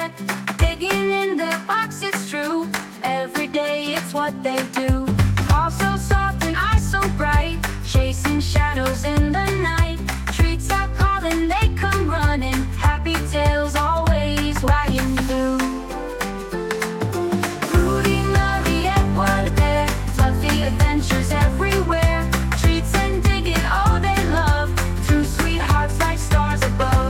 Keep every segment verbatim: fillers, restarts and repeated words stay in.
yet. Digging in their box, it's true. Every day it's what they do. All so soft and eyes so bright, chasing shadows in the night. Treats are calling, they come running. Happy tails always wagging through. Rudy, Mariette, what a pair. Fluffy adventures everywhere. Treats and digging, oh they love. Two sweethearts like stars above.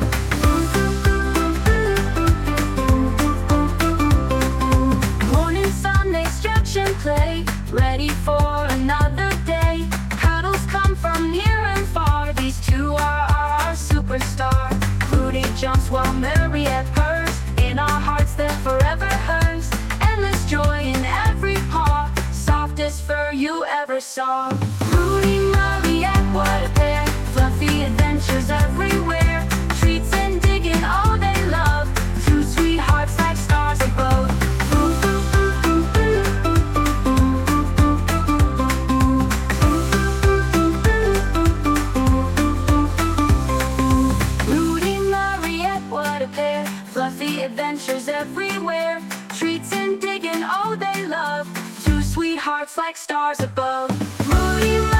Morning sun, they stretch and play, ready for another day. Cuddles come from near and far. These two are our superstar. Rudy jumps while Mariette purrs. In our hearts they're forever hers. Endless joy in every paw. Softest fur you ever saw. Rudy, Mariette, what a pair. Fluffy adventures everywhere. Treats and digging, oh they love. Two sweethearts like stars above. Rudy, Mariette, what a pair. Fluffy adventures everywhere. Treats and digging, oh they love. Two sweethearts like stars above. Rudy,